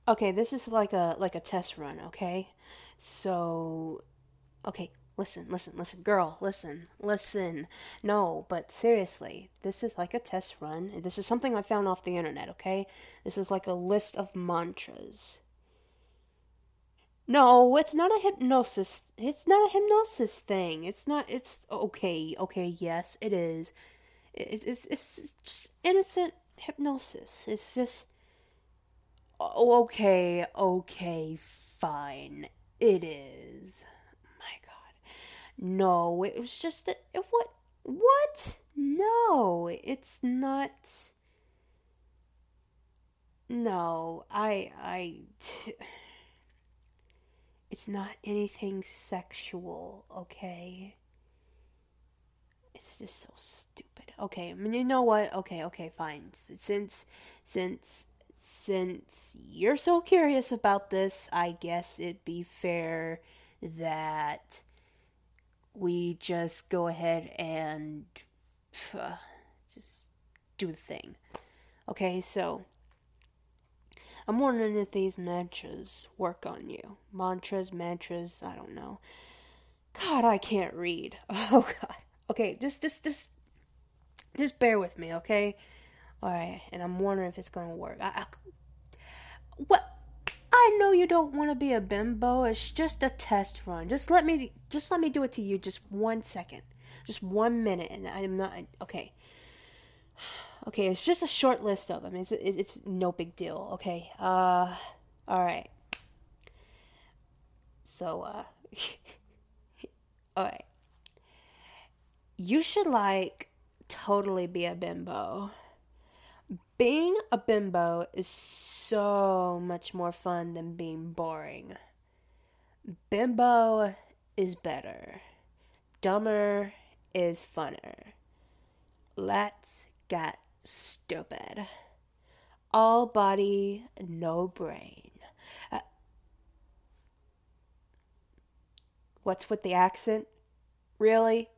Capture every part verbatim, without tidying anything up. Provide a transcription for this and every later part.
Okay, this is like a like a test run, okay? So, okay, listen, listen, listen, girl, listen, listen. No, but seriously, this is like a test run. This is something I found off the internet, okay? This is like a list of mantras. No, it's not a hypnosis. It's not a hypnosis thing. It's not. It's okay. Okay, yes, it is. It's it's it's just innocent hypnosis. It's just oh, okay, okay, fine. It is. My God, no. It was just a, it, what what? No, it's not. No, I I. It's not anything sexual. Okay. It's just so stupid. Okay, I mean, you know what? Okay, okay, fine. Since since since you're so curious about this, I guess it'd be fair that we just go ahead and uh, just do the thing. Okay, so I'm wondering if these mantras work on you. Mantras, mantras, I don't know. God, I can't read. Oh God. Okay, just just just just bear with me, okay? All right, and I'm wondering if it's gonna work. I, I what? I know you don't want to be a bimbo. It's just a test run. Just let me just let me do it to you. Just one second, just one minute, and I'm not okay. Okay, it's just a short list of them. It's it's no big deal. Okay. Uh, all right. So uh, all right. You should like totally be a bimbo. Being a bimbo is so much more fun than being boring. Bimbo is better. Dumber is funner. Let's get stupid. All body, no brain. Uh, what's with the accent? Really?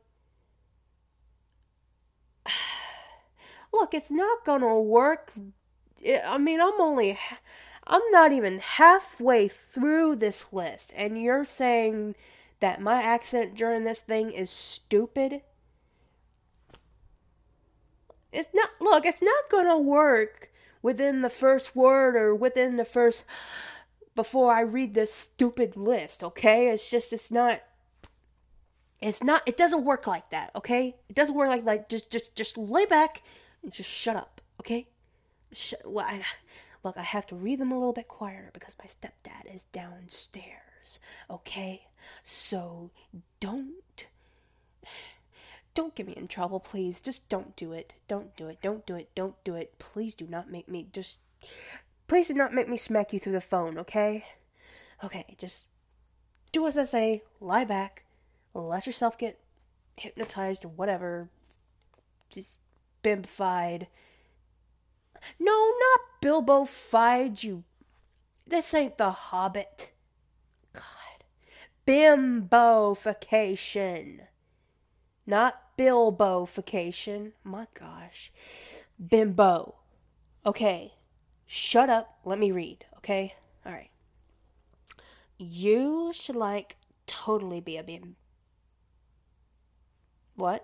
Look, it's not gonna work. I mean, I'm only. I'm not even halfway through this list, and you're saying that my accent during this thing is stupid? It's not. Look, it's not gonna work within the first word or within the first. Before I read this stupid list, okay? It's just. It's not. It's not. It doesn't work like that, okay? It doesn't work like like just just just lay back and just shut up, okay? Sh- well, I, look, I have to read them a little bit quieter because my stepdad is downstairs. Okay, so don't don't get me in trouble, please. Just don't do it. Don't do it. Don't do it. Don't do it. Please do not make me just. Please do not make me smack you through the phone. Okay. Okay. Just do as I say. Lie back. Let yourself get hypnotized or whatever. Just bimbified. No, not Bilbo Fide, you. This ain't the Hobbit. God. Bimbofication. Not Bilbofication. My gosh. Bimbo. Okay. Shut up. Let me read, okay? Alright. You should, like, totally be a bim. What?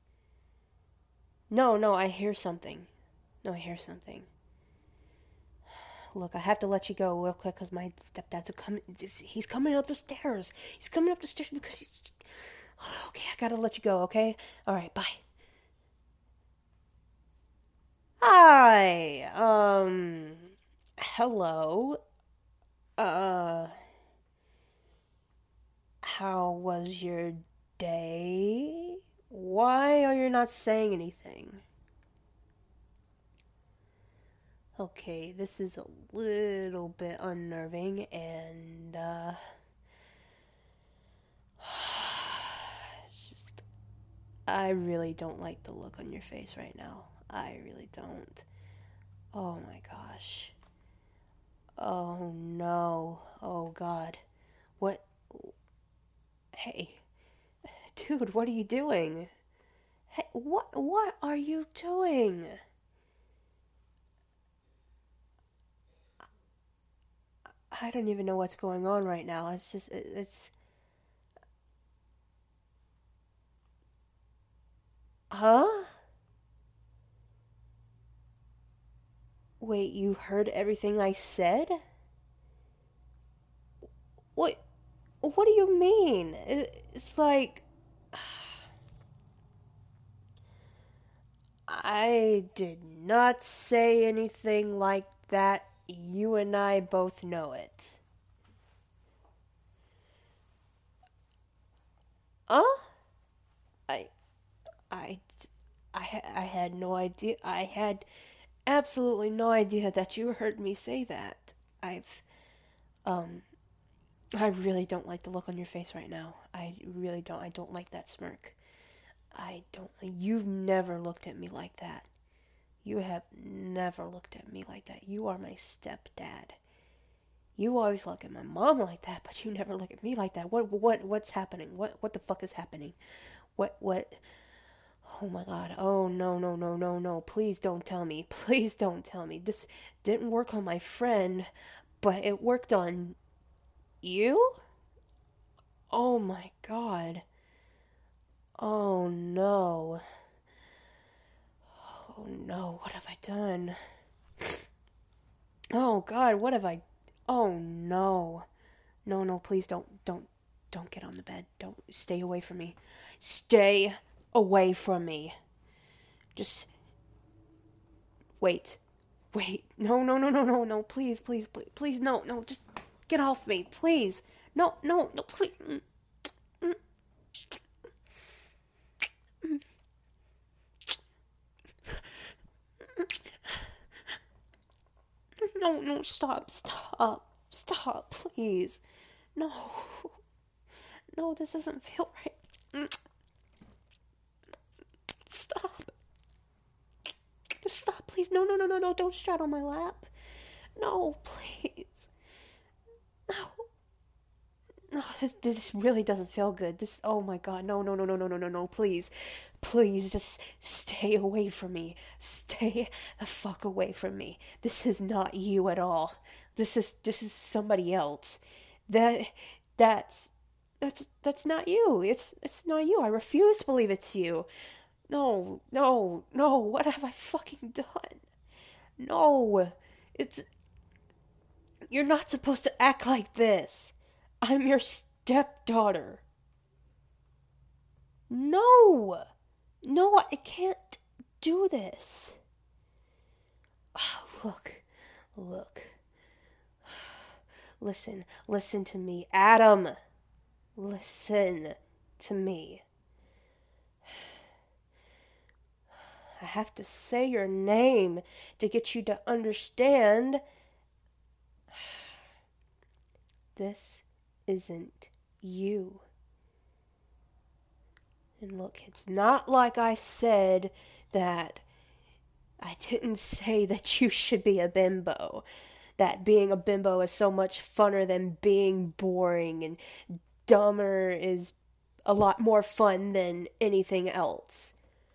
No, no, I hear something. No, I hear something. Look, I have to let you go real quick because my stepdad's coming. He's coming up the stairs. He's coming up the stairs because. He, okay, I gotta let you go. Okay. All right. Bye. Hi. Um. Hello. Uh. How was your day? Why are you not saying anything? Okay, this is a little bit unnerving, and uh, it's just I really don't like the look on your face right now. I really don't. Oh my gosh. Oh no. Oh God. What? Hey, dude, what are you doing? Hey, what? What are you doing? I don't even know what's going on right now. It's just, it's, huh? Wait, you heard everything I said? What, what do you mean? It's like, I did not say anything like that. You and I both know it. Huh? I, I, I, I had no idea. I had absolutely no idea that you heard me say that. I've, um, I really don't like the look on your face right now. I really don't. I don't like that smirk. I don't. You've never looked at me like that. You have never looked at me like that. You are my stepdad. You always look at my mom like that, but you never look at me like that. What what what's happening? What what the fuck is happening? What what Oh my god. Oh no no no no no. Please don't tell me. Please don't tell me. This didn't work on my friend, but it worked on you? Oh my god. Oh no. Oh no, what have I done? Oh god, what have I Oh no. No, no, please don't don't don't get on the bed. Don't stay away from me. Stay away from me. Just wait. Wait. No, no, no, no, no, no. Please, please, please, please no, no, just get off me, please. No, no, no, please. No, no, stop, stop, stop, please. No, no, this doesn't feel right. Stop. Just stop, please. No, no, no, no, no, don't straddle my lap. No, please. No. No, this, this really doesn't feel good. This, oh my god, no, no, no, no, no, no, no, no, please. Please, just stay away from me. Stay the fuck away from me. This is not you at all. This is, this is somebody else. That, that's, that's, that's not you. It's, it's not you. I refuse to believe it's you. No, no, no, what have I fucking done? No, it's, you're not supposed to act like this. I'm your stepdaughter. No, no, I can't do this. Oh, look, look. Listen, listen to me, Adam. Listen to me. I have to say your name to get you to understand. This isn't you. And look, it's not like I said that I didn't say that you should be a bimbo. That being a bimbo is so much funner than being boring, and dumber is a lot more fun than anything else.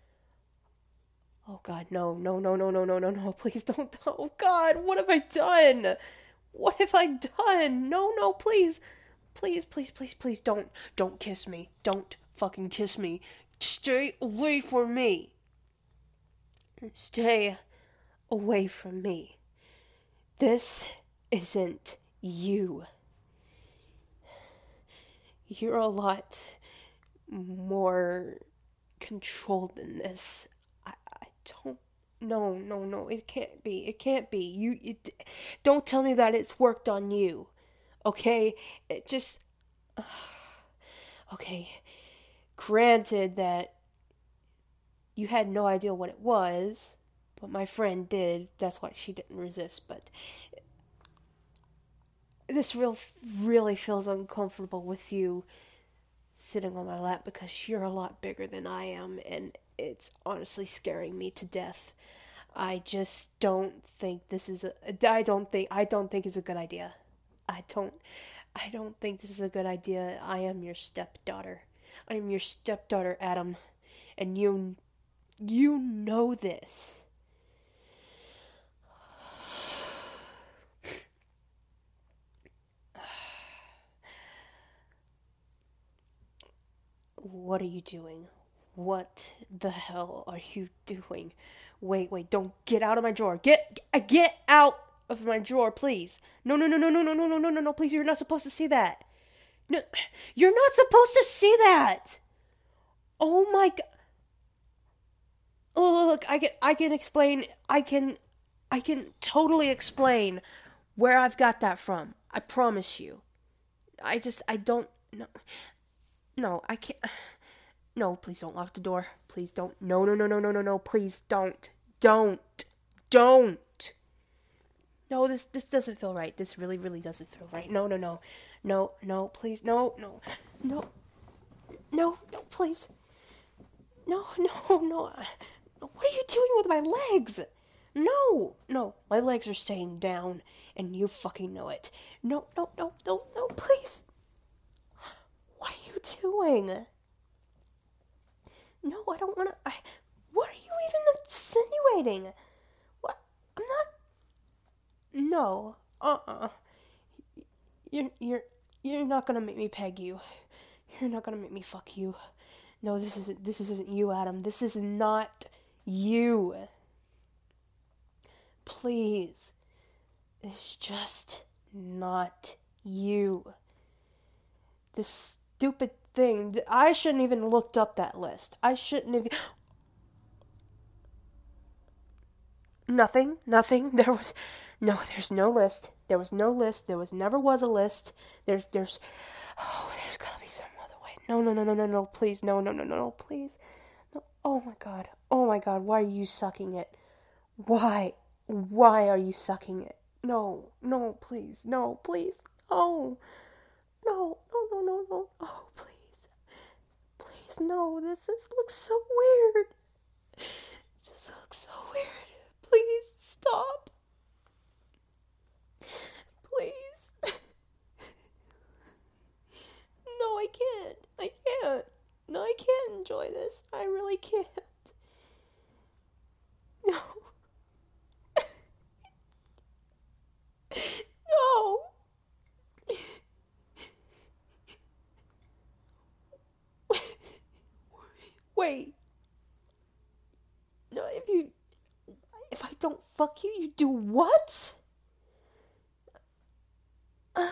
Oh god, no, no, no, no, no, no, no, no, please don't. Oh god, what have I done? What have I done? No, no, please. Please, please, please, please don't. Don't kiss me. Don't fucking kiss me. Stay away from me. Stay away from me. This isn't you. You're a lot more controlled than this. I, I don't. No, no, no. It can't be. It can't be. You. It, don't tell me that it's worked on you. Okay? It just. Uh, okay. Granted that you had no idea what it was, but my friend did. That's why she didn't resist. But this real really feels uncomfortable with you sitting on my lap because you're a lot bigger than I am, and it's honestly scaring me to death. I just don't think this is a I don't think I don't think it's a good idea. I don't I don't think this is a good idea. I am your stepdaughter. I am your stepdaughter, Adam, and you you know this. What are you doing? What the hell are you doing? Wait, wait, don't get out of my drawer. Get get out of my drawer, please. No, no, no, no, no, no, no, no, no, no, no, please, you're not supposed to see that. No, you're not supposed to see that. Oh my god. Oh, look, I can I can explain. I can I can totally explain where I've got that from. I promise you. I just I don't no. No, I can't. No, please don't lock the door. Please don't. No, no, no, no, no, no, no. Please don't. Don't. Don't. No, this this doesn't feel right. This really, really doesn't feel right. No, no, no. No, no, please. No, no. No. No, no, please. No, no, no. What are you doing with my legs? No, no. My legs are staying down, and you fucking know it. No, no, no, no, no, please. What are you doing? No, I don't want to. I. What are you even insinuating? What? I'm not. No. Uh-uh. You're you're you're not gonna make me peg you. You're not gonna make me fuck you. No, this isn't. This isn't you, Adam. This is not you. Please. It's just not you. This stupid thing. I shouldn't even looked up that list. I shouldn't have. Nothing. Nothing. There was no. There's no list. There was no list. There was never was a list. There's there's. Oh, there's gotta be some other way. No, no, no, no, no, no. Please, no, no, no, no, no. Please. No. Oh my god. Oh my god. Why are you sucking it? Why? Why are you sucking it? No. No. Please. No. Please. No. No. No. No. No. No. Oh, please. Please, no, this is, looks so weird. It just looks so weird. Please, stop. Please. No, I can't. I can't. No, I can't enjoy this. I really can't. No. No. Wait. No, if you... If I don't fuck you, you do what? Uh,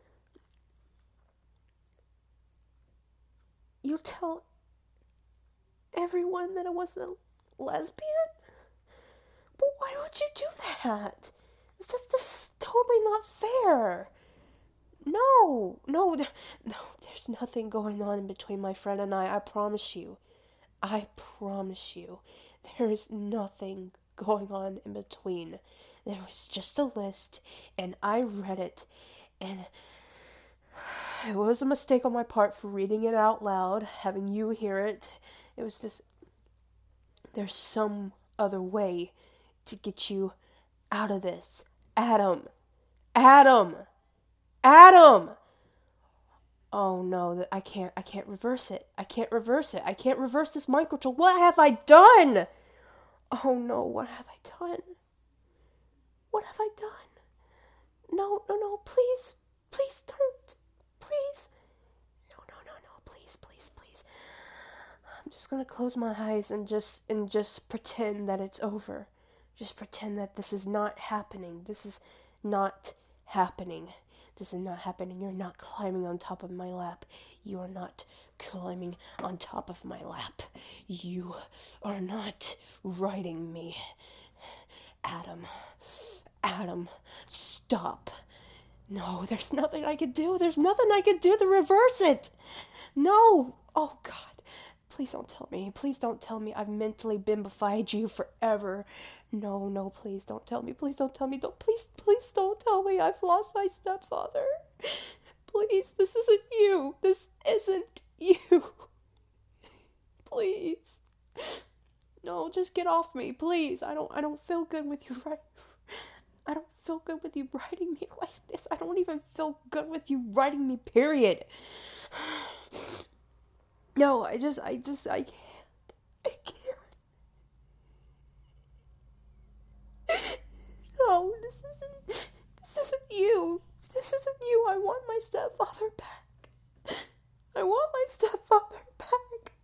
you tell everyone that I was a lesbian? But why would you do that? This, this, this is totally not fair. No, no, there, no, there's nothing going on in between my friend and I, I promise you. I promise you, there is nothing going on in between. There was just a list, and I read it, and it was a mistake on my part for reading it out loud, having you hear it. It was just, there's some other way to get you out of this. Adam! Adam! Adam! Oh no, I can't, I can't reverse it. I can't reverse it. I can't reverse this mind control. What have I done? Oh no, what have I done? What have I done? No, no, no, please, please don't. Please. No, no, no, no, please, please, please. I'm just gonna close my eyes and just, and just pretend that it's over. Just pretend that this is not happening. This is not happening. This is not happening. You're not climbing on top of my lap. You are not climbing on top of my lap. You are not riding me. Adam. Adam. Stop. No, there's nothing I could do. There's nothing I could do to reverse it. No. Oh, God. Please don't tell me. Please don't tell me I've mentally bimbified you forever. No, no, please don't tell me. Please don't tell me. Don't, please, please don't tell me I've lost my stepfather. Please, this isn't you. This isn't you. Please. No, just get off me, please. I don't, I don't feel good with you right. I don't feel good with you riding me like this. I don't even feel good with you riding me, period. No, I just, I just, I can't. I can't. No, this isn't, this isn't you. This isn't you. I want my stepfather back. I want my stepfather back.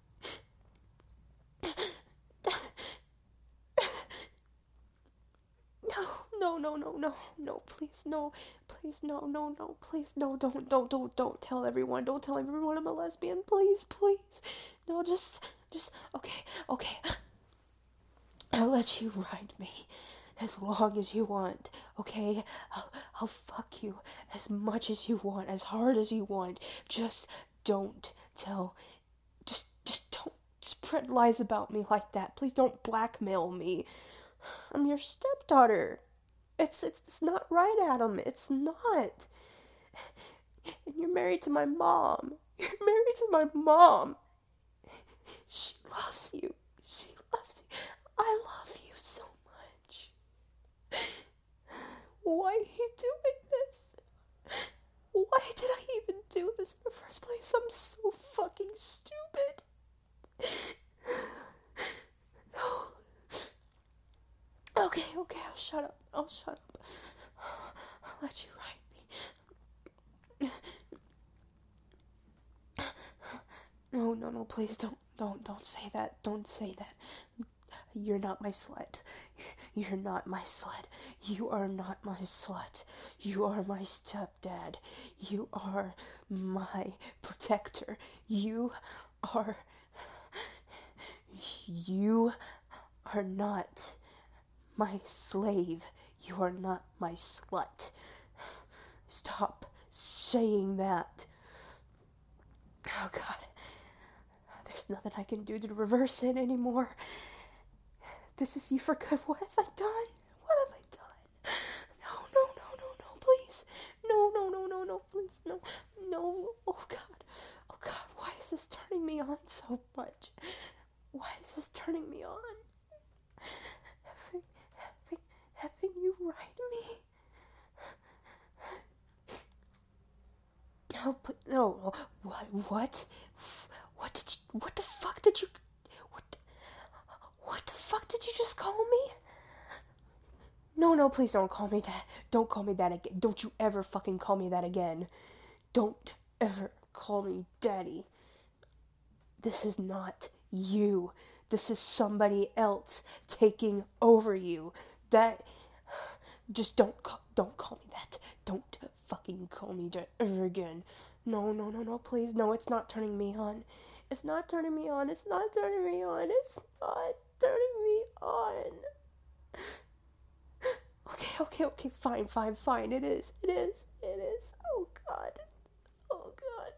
No, no, no, no, no, no, please, no, please, no, no, no, please, no, don't, don't, don't, don't tell everyone, don't tell everyone I'm a lesbian, please, please, no, just, just, okay, okay, I'll let you ride me as long as you want, okay? I'll, I'll fuck you as much as you want, as hard as you want. Just don't tell, just, just don't spread lies about me like that. Please don't blackmail me. I'm your stepdaughter. It's, it's, it's not right, Adam. It's not. And you're married to my mom. You're married to my mom. She loves you. She loves you. I love you so much. Why are you doing this? Why did I even do this in the first place? I'm so fucking stupid. No. Okay, okay, I'll shut up. I'll shut up. I'll let you ride me. No, no, no, please don't, don't, don't say that. Don't say that. You're not my slut. You're not my slut. You are not my slut. You are my stepdad. You are my protector. You are... You are not my slave. You are not my slut. Stop saying that. Oh, God. There's nothing I can do to reverse it anymore. This is you for good. What have I done? What have I done? No, no, no, no, no, please. No, no, no, no, no, please. No, no. Oh, God. Oh, God. Why is this turning me on so much? Why is this turning me on? Having, having, having you ride me? No, but no. What? What? What did you, what the fuck did you, what, what the fuck did you just call me? No, no, please don't call me that. Don't call me that again. Don't you ever fucking call me that again. Don't ever call me daddy. This is not you. This is somebody else taking over you. That, just don't call, don't call me that. Don't fucking call me that ever again. No, no, no, no, please. No, it's not turning me on. It's not turning me on. It's not turning me on. It's not turning me on. Okay, okay, okay. Fine, fine, fine. It is. It is. It is. Oh, God. Oh, God.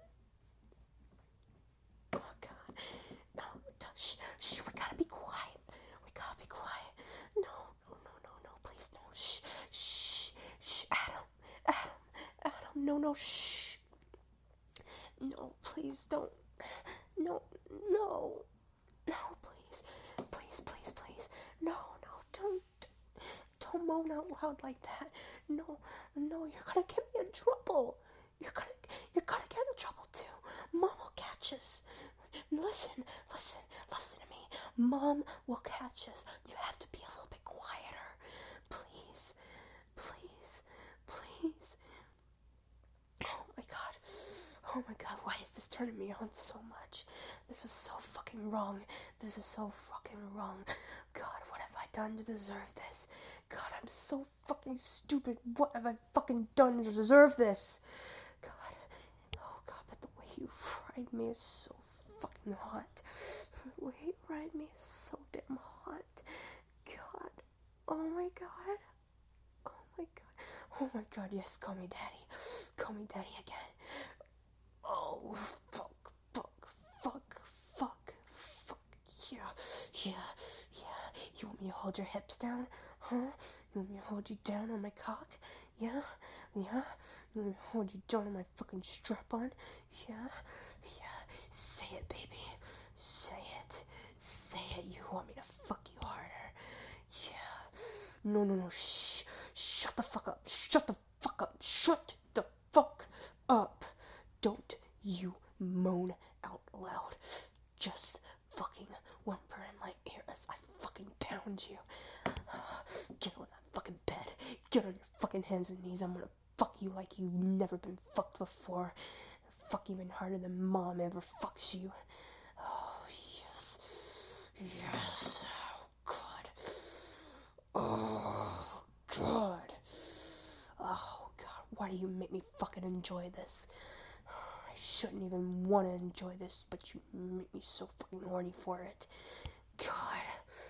Oh, God. No, shh, shh. We gotta be quiet. We gotta be quiet. No, no, no, no, no. Please, no. Shh, shh, shh. Adam, Adam, Adam. No, no, shh. No, please don't. No, no, no, please, please, please, please, no, no, don't, don't moan out loud like that, no, no, you're gonna get me in trouble, you're gonna, you're gonna get in trouble too, Mom will catch us, listen, listen, listen to me, Mom will catch us, you have to be a little bit quieter, please, please, please, oh my God. Oh my God, why is this turning me on so much? This is so fucking wrong. This is so fucking wrong. God, what have I done to deserve this? God, I'm so fucking stupid. What have I fucking done to deserve this? God, oh God, but the way you fried me is so fucking hot. The way you fried me is so damn hot. God, oh my God. Oh my God. Oh my God, yes, call me daddy. Call me daddy again. Oh, fuck, fuck, fuck, fuck, fuck, yeah, yeah, yeah. You want me to hold your hips down? Huh? You want me to hold you down on my cock? Yeah? Yeah? You want me to hold you down on my fucking strap-on? Yeah? Yeah. Say it, baby. Say it. Say it. You want me to fuck you harder? Yeah. No, no, no. Shh. Shut the fuck up. Shut the fuck up. Shut the fuck up. Don't you moan out loud. Just fucking whimper in my ear as I fucking pound you. Get on that fucking bed. Get on your fucking hands and knees. I'm gonna fuck you like you've never been fucked before. fuck even harder than Mom ever fucks you. Oh, yes. Yes. Oh, God. Oh, God. Oh, God. Why do you make me fucking enjoy this? I shouldn't even want to enjoy this, but you make me so fucking horny for it. God.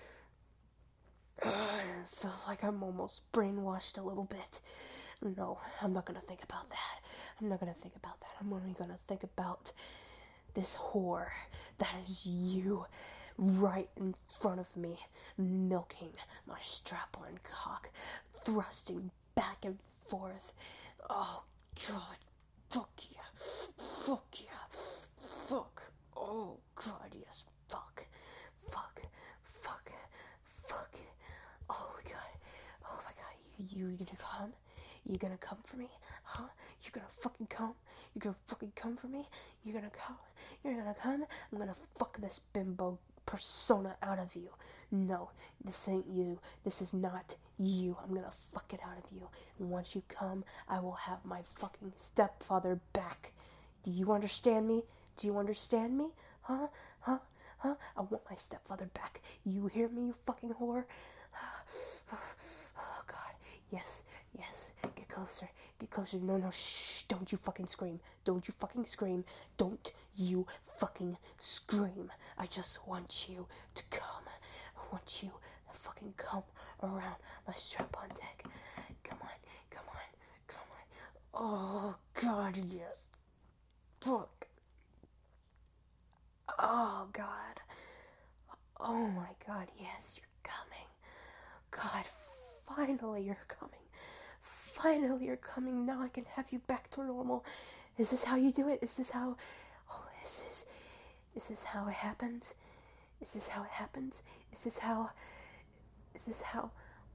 It feels like I'm almost brainwashed a little bit. No, I'm not gonna think about that. I'm not gonna think about that. I'm only gonna think about this whore that is you right in front of me, milking my strap-on cock, thrusting back and forth. Oh, God. Fuck yeah. Fuck yeah. Fuck. Oh, God, yes. Fuck. Fuck. Fuck. Fuck. Oh, God. Oh, my God. You, you gonna come? You gonna come for me? Huh? You gonna fucking come? You gonna fucking come for me? You gonna come? You're gonna come? I'm gonna fuck this bimbo persona out of you. No, this ain't you. This is not you. I'm gonna fuck it out of you. And once you come, I will have my fucking stepfather back. Do you understand me? Do you understand me? Huh? Huh? Huh? I want my stepfather back. You hear me, you fucking whore? Oh, God. Yes. Yes. Get closer. Get closer. No, no. Shh. Don't you fucking scream. Don't you fucking scream. Don't you fucking scream. I just want you to come. I want you to fucking come around my strap-on dick. Come on. Come on. Come on. Oh, God, yes. Fuck. Oh, God. Oh, my God, yes, you're coming. God, finally you're coming. Finally you're coming. Now I can have you back to normal. Is this how you do it? Is this how... Oh, is this... Is this how it happens? Is this how it happens? Is this how... Is this how...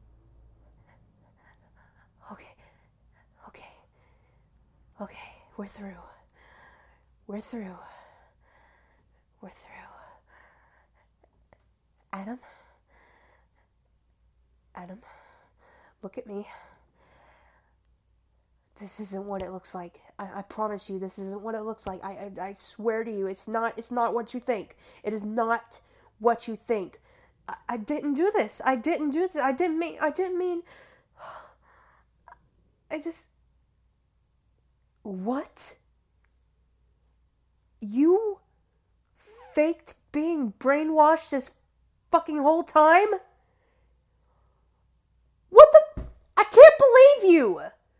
Okay. Okay. Okay. We're through. We're through. We're through. Adam? Adam? Look at me. This isn't what it looks like. I, I promise you, this isn't what it looks like. I, I I swear to you, it's not. It's not what you think. It is not what you think. I, I didn't do this. I didn't do this. I didn't mean. I didn't mean. I just. What? You faked being brainwashed this fucking whole time? What the? I can't believe you.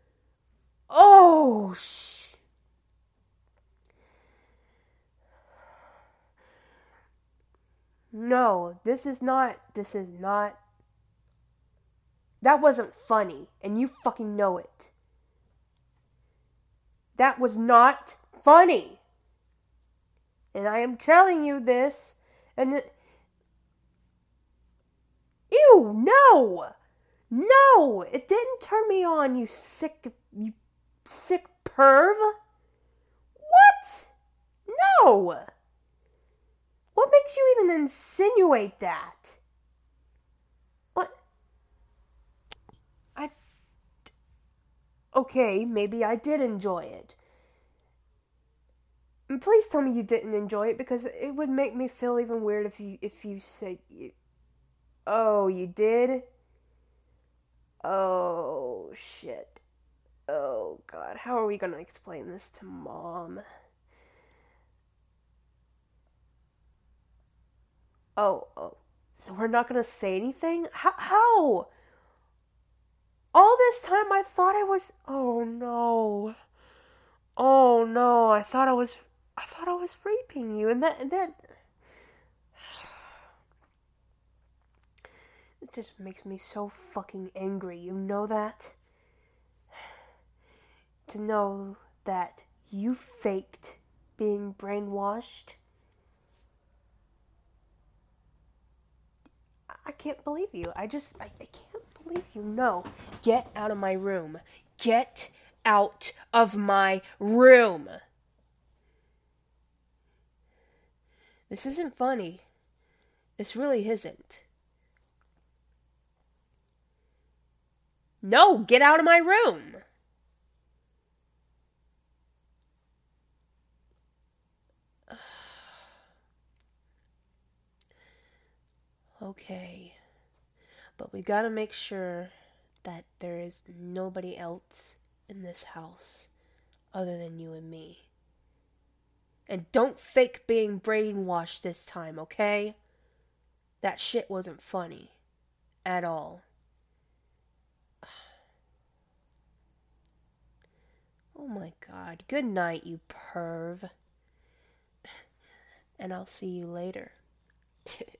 Oh, sh... No, this is not, this is not... That wasn't funny, and you fucking know it. That was not funny. And I am telling you this, and... It... Ew, no! No! It didn't turn me on, you sick... You sick perv? What? No! What makes you even insinuate that? What? I... Okay, maybe I did enjoy it. And please tell me you didn't enjoy it, because it would make me feel even weird if you if you said you... Oh, you did? Oh, shit. Oh, God, how are we gonna explain this to Mom? Oh, oh, so we're not gonna say anything? How? How? All this time I thought I was... Oh, no. Oh, no, I thought I was... I thought I was raping you, and that... And that... It just makes me so fucking angry, you know that? To know that you faked being brainwashed. I can't believe you. I just, I, I can't believe you. No. Get out of my room. Get out of my room. This isn't funny. This really isn't. No, get out of my room. Okay. But we gotta make sure that there is nobody else in this house other than you and me. And don't fake being brainwashed this time, okay? That shit wasn't funny. At all. Oh my god. Good night, you perv. And I'll see you later.